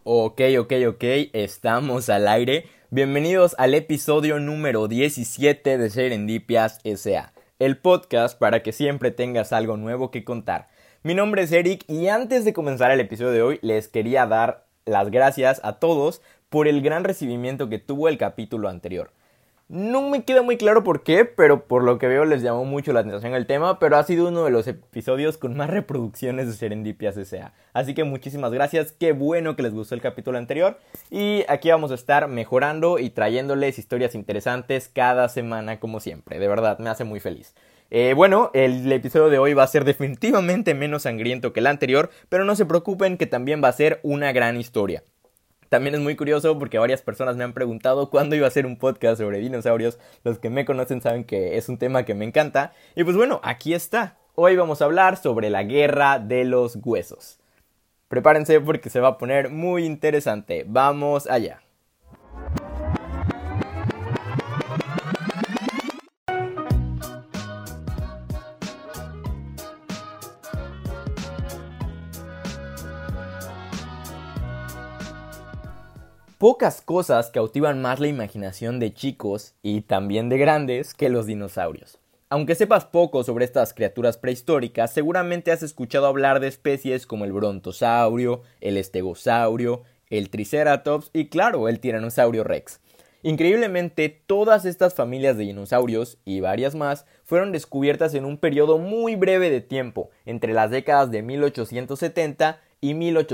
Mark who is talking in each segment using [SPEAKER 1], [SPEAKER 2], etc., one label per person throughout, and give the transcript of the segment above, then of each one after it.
[SPEAKER 1] Ok, estamos al aire. Bienvenidos al episodio número 17 de Serendipias S.A., el podcast para que siempre tengas algo nuevo que contar. Mi nombre es Eric y antes de comenzar el episodio de hoy les quería dar las gracias a todos por el gran recibimiento que tuvo el capítulo anterior. No me queda muy claro por qué, pero por lo que veo les llamó mucho la atención el tema, pero ha sido uno de los episodios con más reproducciones de Serendipias S.A. Así que muchísimas gracias, qué bueno que les gustó el capítulo anterior y aquí vamos a estar mejorando y trayéndoles historias interesantes cada semana como siempre, de verdad me hace muy feliz. El episodio de hoy va a ser definitivamente menos sangriento que el anterior, pero no se preocupen que también va a ser una gran historia. También es muy curioso porque varias personas me han preguntado cuándo iba a hacer un podcast sobre dinosaurios. Los que me conocen saben que es un tema que me encanta. Y pues bueno, aquí está. Hoy vamos a hablar sobre la guerra de los huesos. Prepárense porque se va a poner muy interesante. ¡Vamos allá! Pocas cosas cautivan más la imaginación de chicos y también de grandes que los dinosaurios. Aunque sepas poco sobre estas criaturas prehistóricas, seguramente has escuchado hablar de especies como el brontosaurio, el estegosaurio, el triceratops y claro, el tiranosaurio rex. Increíblemente, todas estas familias de dinosaurios y varias más fueron descubiertas en un periodo muy breve de tiempo, entre las décadas de 1870 y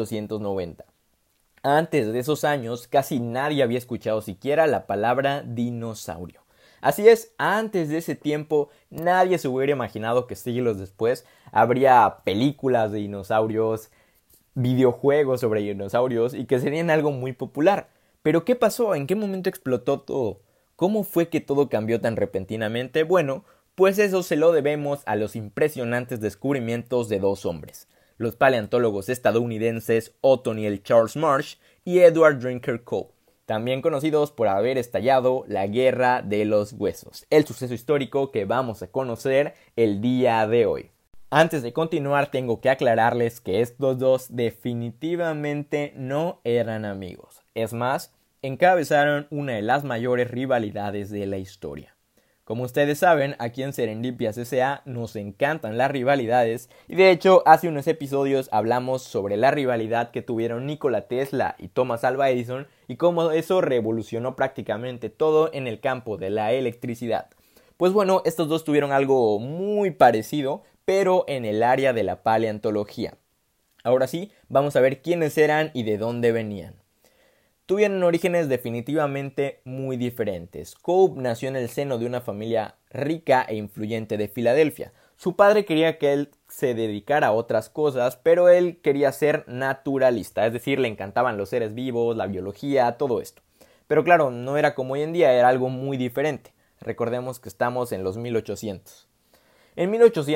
[SPEAKER 1] 1890. Antes de esos años, casi nadie había escuchado siquiera la palabra dinosaurio. Así es, antes de ese tiempo, nadie se hubiera imaginado que siglos después habría películas de dinosaurios, videojuegos sobre dinosaurios y que serían algo muy popular. Pero ¿qué pasó? ¿En qué momento explotó todo? ¿Cómo fue que todo cambió tan repentinamente? Bueno, pues eso se lo debemos a los impresionantes descubrimientos de dos hombres. Los paleontólogos estadounidenses Othniel Charles Marsh y Edward Drinker Cope, también conocidos por haber estallado la Guerra de los Huesos, el suceso histórico que vamos a conocer el día de hoy. Antes de continuar tengo que aclararles que estos dos definitivamente no eran amigos. Es más, encabezaron una de las mayores rivalidades de la historia. Como ustedes saben, aquí en Serendipias S.A. nos encantan las rivalidades y de hecho hace unos episodios hablamos sobre la rivalidad que tuvieron Nikola Tesla y Thomas Alva Edison y cómo eso revolucionó prácticamente todo en el campo de la electricidad. Pues bueno, estos dos tuvieron algo muy parecido, pero en el área de la paleontología. Ahora sí, vamos a ver quiénes eran y de dónde venían. Tuvieron orígenes definitivamente muy diferentes. Cope nació en el seno de una familia rica e influyente de Filadelfia. Su padre quería que él se dedicara a otras cosas, pero él quería ser naturalista, es decir, le encantaban los seres vivos, la biología, todo esto. Pero claro, no era como hoy en día, era algo muy diferente. Recordemos que estamos en los 1800. En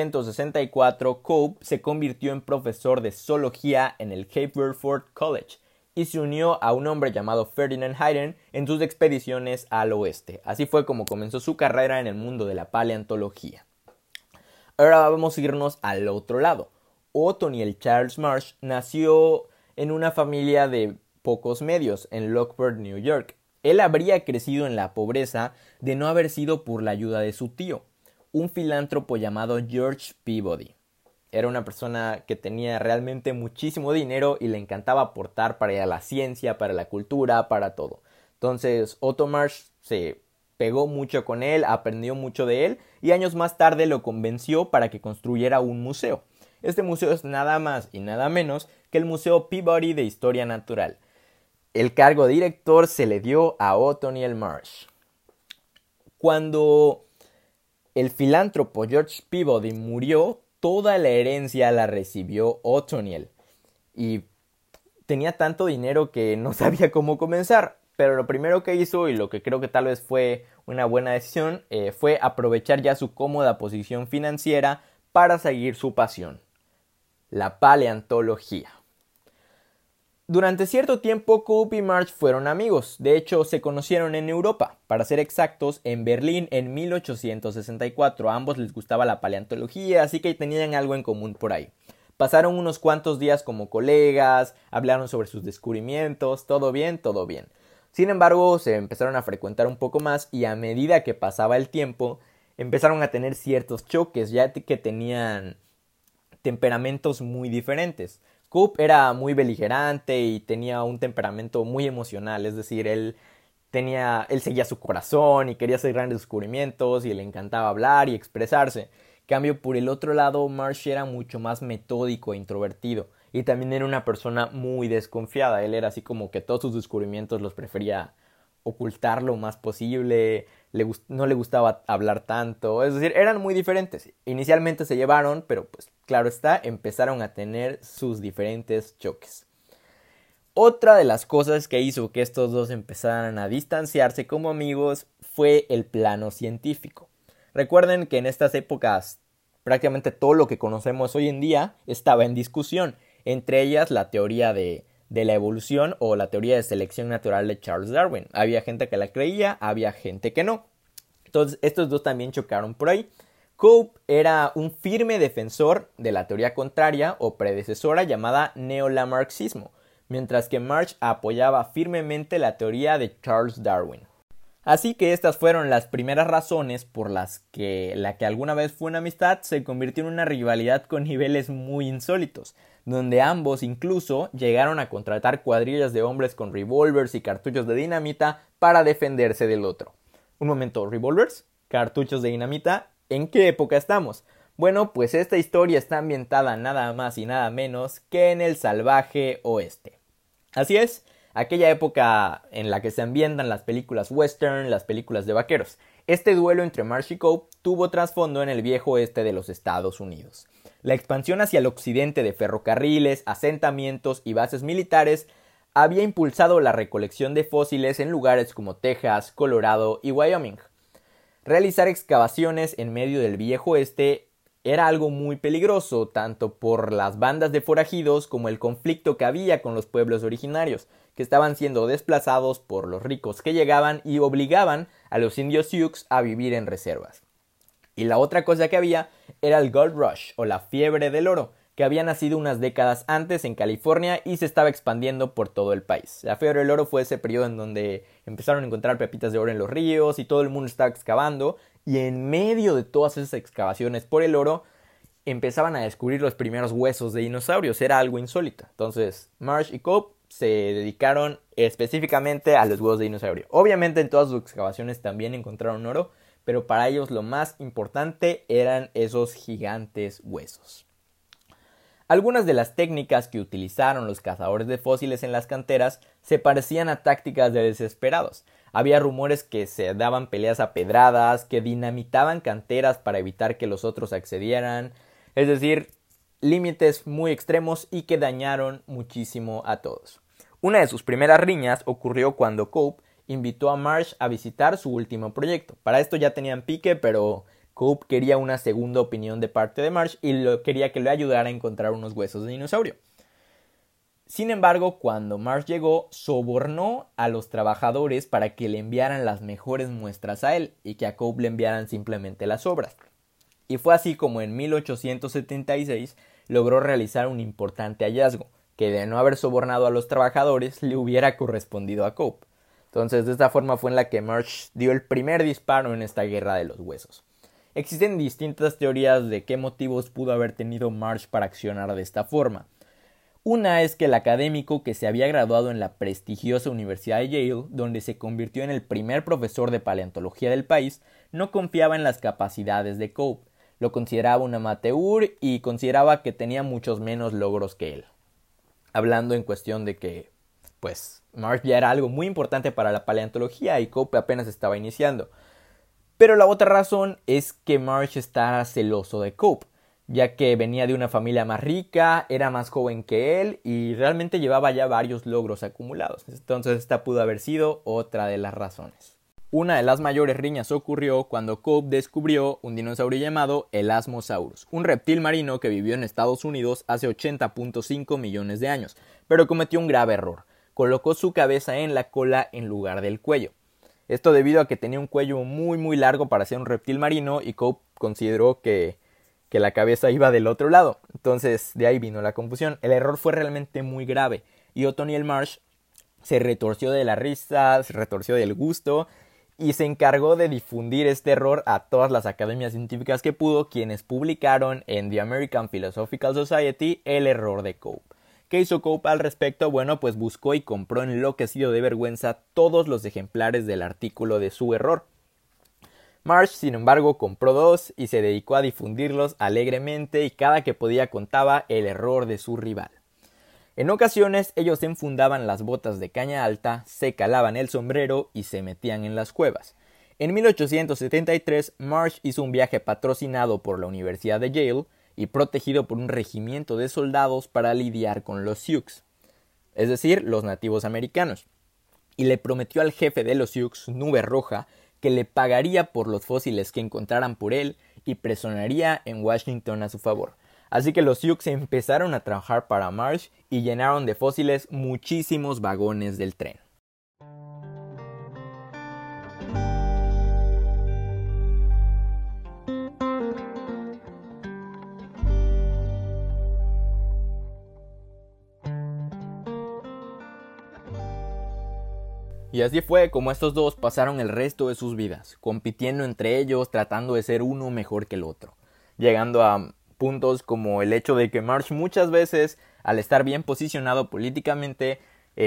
[SPEAKER 1] 1864, Cope se convirtió en profesor de zoología en el Haverford College y se unió a un hombre llamado Ferdinand Hayden en sus expediciones al oeste. Así fue como comenzó su carrera en el mundo de la paleontología. Ahora vamos a irnos al otro lado. Othniel Charles Marsh nació en una familia de pocos medios en Lockport, New York. Él habría crecido en la pobreza de no haber sido por la ayuda de su tío, un filántropo llamado George Peabody. Era una persona que tenía realmente muchísimo dinero y le encantaba aportar para la ciencia, para la cultura, para todo. Entonces Otto Marsh se pegó mucho con él, aprendió mucho de él y años más tarde lo convenció para que construyera un museo. Este museo es nada más y nada menos que el Museo Peabody de Historia Natural. El cargo de director se le dio a Othniel Marsh. Cuando el filántropo George Peabody murió, toda la herencia la recibió Othniel y tenía tanto dinero que no sabía cómo comenzar, pero lo primero que hizo y lo que creo que tal vez fue una buena decisión fue aprovechar ya su cómoda posición financiera para seguir su pasión, la paleontología. Durante cierto tiempo, Cope y Marsh fueron amigos. De hecho, se conocieron en Europa. Para ser exactos, en Berlín en 1864. A ambos les gustaba la paleontología, así que tenían algo en común por ahí. Pasaron unos cuantos días como colegas, hablaron sobre sus descubrimientos, todo bien, todo bien. Sin embargo, se empezaron a frecuentar un poco más y a medida que pasaba el tiempo, empezaron a tener ciertos choques, ya que tenían temperamentos muy diferentes. Cope era muy beligerante y tenía un temperamento muy emocional, es decir, él seguía su corazón y quería hacer grandes descubrimientos y le encantaba hablar y expresarse. Cambio, por el otro lado, Marsh era mucho más metódico e introvertido y también era una persona muy desconfiada. Él era así como que todos sus descubrimientos los prefería ocultar lo más posible, no le gustaba hablar tanto, es decir, eran muy diferentes. Inicialmente se llevaron, pero pues claro está, empezaron a tener sus diferentes choques. Otra de las cosas que hizo que estos dos empezaran a distanciarse como amigos fue el plano científico. Recuerden que en estas épocas prácticamente todo lo que conocemos hoy en día estaba en discusión, entre ellas la teoría de la evolución o la teoría de selección natural de Charles Darwin. Había gente que la creía, había gente que no. Entonces estos dos también chocaron por ahí. Cope era un firme defensor de la teoría contraria o predecesora llamada neolamarxismo, mientras que Marsh apoyaba firmemente la teoría de Charles Darwin. Así que estas fueron las primeras razones por las que la que alguna vez fue una amistad se convirtió en una rivalidad con niveles muy insólitos, donde ambos incluso llegaron a contratar cuadrillas de hombres con revólveres y cartuchos de dinamita para defenderse del otro. Un momento, ¿revólveres? ¿Cartuchos de dinamita? ¿En qué época estamos? Bueno, pues esta historia está ambientada nada más y nada menos que en el salvaje oeste. Así es, aquella época en la que se ambientan las películas western, las películas de vaqueros. Este duelo entre Marsh y Cope tuvo trasfondo en el viejo oeste de los Estados Unidos. La expansión hacia el occidente de ferrocarriles, asentamientos y bases militares había impulsado la recolección de fósiles en lugares como Texas, Colorado y Wyoming. Realizar excavaciones en medio del viejo oeste era algo muy peligroso, tanto por las bandas de forajidos como el conflicto que había con los pueblos originarios, que estaban siendo desplazados por los ricos que llegaban y obligaban a los indios Sioux a vivir en reservas. Y la otra cosa que había era el Gold Rush o la fiebre del oro, que había nacido unas décadas antes en California y se estaba expandiendo por todo el país. La fiebre del oro fue ese periodo en donde empezaron a encontrar pepitas de oro en los ríos y todo el mundo estaba excavando, y en medio de todas esas excavaciones por el oro empezaban a descubrir los primeros huesos de dinosaurios. Era algo insólito. Entonces Marsh y Cope se dedicaron específicamente a los huesos de dinosaurio. Obviamente en todas sus excavaciones también encontraron oro, pero para ellos lo más importante eran esos gigantes huesos. Algunas de las técnicas que utilizaron los cazadores de fósiles en las canteras se parecían a tácticas de desesperados. Había rumores que se daban peleas a pedradas, que dinamitaban canteras para evitar que los otros accedieran, es decir, límites muy extremos y que dañaron muchísimo a todos. Una de sus primeras riñas ocurrió cuando Cope invitó a Marsh a visitar su último proyecto. Para esto ya tenían pique, pero Cope quería una segunda opinión de parte de Marsh y quería que le ayudara a encontrar unos huesos de dinosaurio. Sin embargo, cuando Marsh llegó, sobornó a los trabajadores para que le enviaran las mejores muestras a él y que a Cope le enviaran simplemente las obras. Y fue así como en 1876 logró realizar un importante hallazgo, que de no haber sobornado a los trabajadores le hubiera correspondido a Cope. Entonces, de esta forma fue en la que Marsh dio el primer disparo en esta guerra de los huesos. Existen distintas teorías de qué motivos pudo haber tenido Marsh para accionar de esta forma. Una es que el académico que se había graduado en la prestigiosa Universidad de Yale, donde se convirtió en el primer profesor de paleontología del país, no confiaba en las capacidades de Cope. Lo consideraba un amateur y consideraba que tenía muchos menos logros que él. Hablando en cuestión de que, pues, Marsh ya era algo muy importante para la paleontología y Cope apenas estaba iniciando. Pero la otra razón es que Marsh estaba celoso de Cope, ya que venía de una familia más rica, era más joven que él y realmente llevaba ya varios logros acumulados. Entonces esta pudo haber sido otra de las razones. Una de las mayores riñas ocurrió cuando Cope descubrió un dinosaurio llamado Elasmosaurus, un reptil marino que vivió en Estados Unidos hace 80.5 millones de años, pero cometió un grave error. Colocó su cabeza en la cola en lugar del cuello. Esto debido a que tenía un cuello muy largo para ser un reptil marino y Cope consideró que que la cabeza iba del otro lado. Entonces de ahí vino la confusión. El error fue realmente muy grave y Othniel Marsh se retorció de la risa, se retorció del gusto y se encargó de difundir este error a todas las academias científicas que pudo, quienes publicaron en The American Philosophical Society el error de Cope. ¿Qué hizo Cope al respecto? Bueno, pues buscó y compró enloquecido de vergüenza todos los ejemplares del artículo de su error. Marsh, sin embargo, compró 2 y se dedicó a difundirlos alegremente y cada que podía contaba el error de su rival. En ocasiones ellos enfundaban las botas de caña alta, se calaban el sombrero y se metían en las cuevas. En 1873, Marsh hizo un viaje patrocinado por la Universidad de Yale y protegido por un regimiento de soldados para lidiar con los Sioux, es decir, los nativos americanos, y le prometió al jefe de los Sioux, Nube Roja, que le pagaría por los fósiles que encontraran por él y presionaría en Washington a su favor. Así que los Sioux empezaron a trabajar para Marsh y llenaron de fósiles muchísimos vagones del tren. Y así fue como estos dos pasaron el resto de sus vidas, compitiendo entre ellos, tratando de ser uno mejor que el otro, llegando a puntos como el hecho de que Marsh muchas veces, al estar bien posicionado políticamente,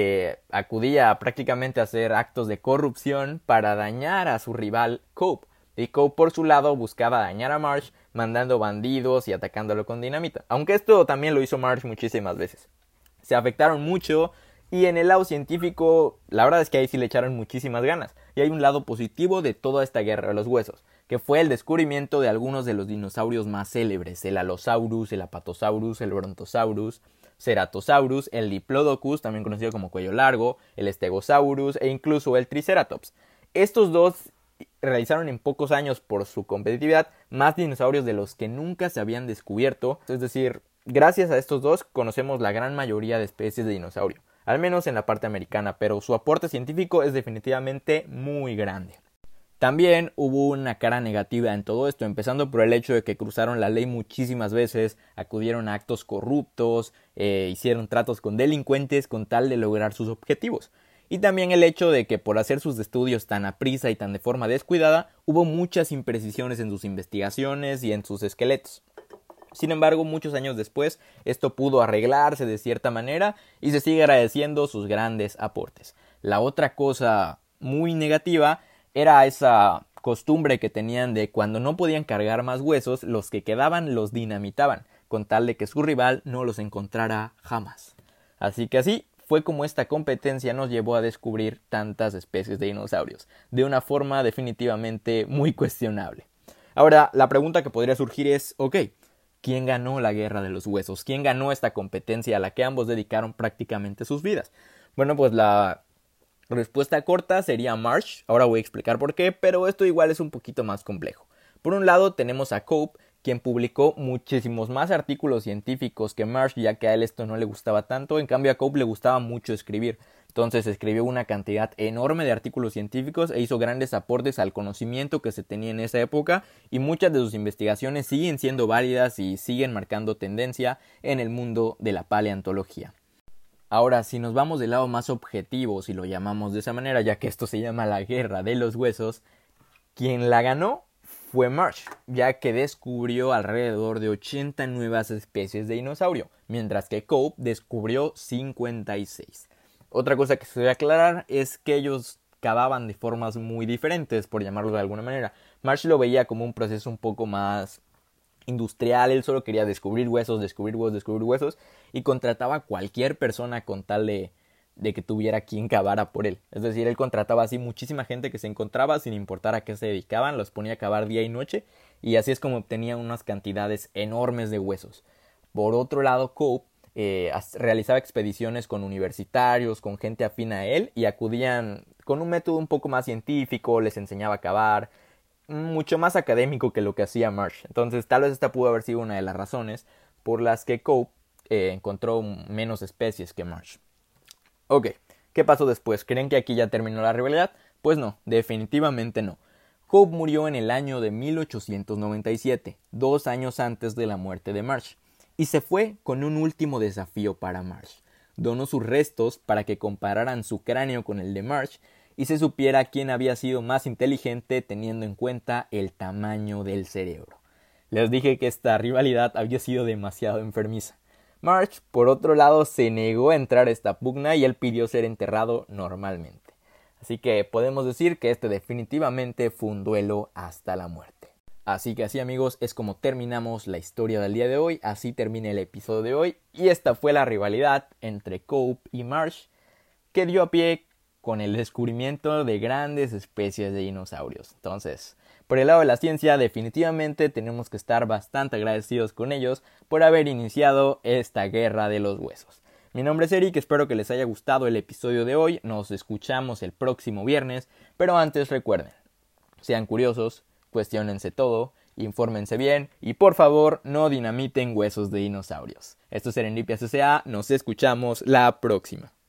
[SPEAKER 1] acudía prácticamente a hacer actos de corrupción para dañar a su rival Cope. Y Cope por su lado buscaba dañar a Marsh mandando bandidos y atacándolo con dinamita, aunque esto también lo hizo Marsh muchísimas veces. Se afectaron mucho. Y en el lado científico, la verdad es que ahí sí le echaron muchísimas ganas. Y hay un lado positivo de toda esta guerra de los huesos, que fue el descubrimiento de algunos de los dinosaurios más célebres: el Allosaurus, el Apatosaurus, el Brontosaurus, Ceratosaurus, el Diplodocus, también conocido como cuello largo, el Stegosaurus e incluso el Triceratops. Estos dos realizaron en pocos años, por su competitividad, más dinosaurios de los que nunca se habían descubierto. Es decir, gracias a estos dos conocemos la gran mayoría de especies de dinosaurio, al menos en la parte americana, pero su aporte científico es definitivamente muy grande. También hubo una cara negativa en todo esto, empezando por el hecho de que cruzaron la ley muchísimas veces, acudieron a actos corruptos, hicieron tratos con delincuentes con tal de lograr sus objetivos. Y también el hecho de que por hacer sus estudios tan a prisa y tan de forma descuidada, hubo muchas imprecisiones en sus investigaciones y en sus esqueletos. Sin embargo, muchos años después, esto pudo arreglarse de cierta manera y se sigue agradeciendo sus grandes aportes. La otra cosa muy negativa era esa costumbre que tenían de cuando no podían cargar más huesos, los que quedaban los dinamitaban, con tal de que su rival no los encontrara jamás. Así que así fue como esta competencia nos llevó a descubrir tantas especies de dinosaurios, de una forma definitivamente muy cuestionable. Ahora, la pregunta que podría surgir es, ok, ¿quién ganó la guerra de los huesos? ¿Quién ganó esta competencia a la que ambos dedicaron prácticamente sus vidas? Bueno, pues la respuesta corta sería Marsh. Ahora voy a explicar por qué, pero esto igual es un poquito más complejo. Por un lado tenemos a Cope, quien publicó muchísimos más artículos científicos que Marsh, ya que a él esto no le gustaba tanto. En cambio a Cope le gustaba mucho escribir. Entonces escribió una cantidad enorme de artículos científicos e hizo grandes aportes al conocimiento que se tenía en esa época, y muchas de sus investigaciones siguen siendo válidas y siguen marcando tendencia en el mundo de la paleontología. Ahora, si nos vamos del lado más objetivo, si lo llamamos de esa manera, ya que esto se llama la guerra de los huesos, quien la ganó fue Marsh, ya que descubrió alrededor de 80 nuevas especies de dinosaurio, mientras que Cope descubrió 56. Otra cosa que se debe aclarar es que ellos cavaban de formas muy diferentes, por llamarlo de alguna manera. Marsh lo veía como un proceso un poco más industrial, él solo quería descubrir huesos, y contrataba a cualquier persona con tal de que tuviera quien cavara por él. Es decir, él contrataba así muchísima gente que se encontraba sin importar a qué se dedicaban, los ponía a cavar día y noche, y así es como obtenía unas cantidades enormes de huesos. Por otro lado, Cope realizaba expediciones con universitarios, con gente afín a él, y acudían con un método un poco más científico, les enseñaba a cavar, mucho más académico que lo que hacía Marsh. Entonces tal vez esta pudo haber sido una de las razones por las que Cope encontró menos especies que Marsh. Ok, ¿qué pasó después? ¿Creen que aquí ya terminó la rivalidad? Pues no, definitivamente no. Cope murió en el año de 1897, 2 años antes de la muerte de Marsh, y se fue con un último desafío para Marsh. Donó sus restos para que compararan su cráneo con el de Marsh y se supiera quién había sido más inteligente teniendo en cuenta el tamaño del cerebro. Les dije que esta rivalidad había sido demasiado enfermiza. Marsh, por otro lado, se negó a entrar a esta pugna y él pidió ser enterrado normalmente. Así que podemos decir que este definitivamente fue un duelo hasta la muerte. Así que así, amigos, es como terminamos la historia del día de hoy. Así termina el episodio de hoy. Y esta fue la rivalidad entre Cope y Marsh, que dio a pie con el descubrimiento de grandes especies de dinosaurios. Entonces, por el lado de la ciencia, definitivamente tenemos que estar bastante agradecidos con ellos por haber iniciado esta guerra de los huesos. Mi nombre es Eric, espero que les haya gustado el episodio de hoy. Nos escuchamos el próximo viernes, pero antes recuerden, sean curiosos, cuestiónense todo, infórmense bien y por favor no dinamiten huesos de dinosaurios. Esto es Serendipia S.A., nos escuchamos la próxima.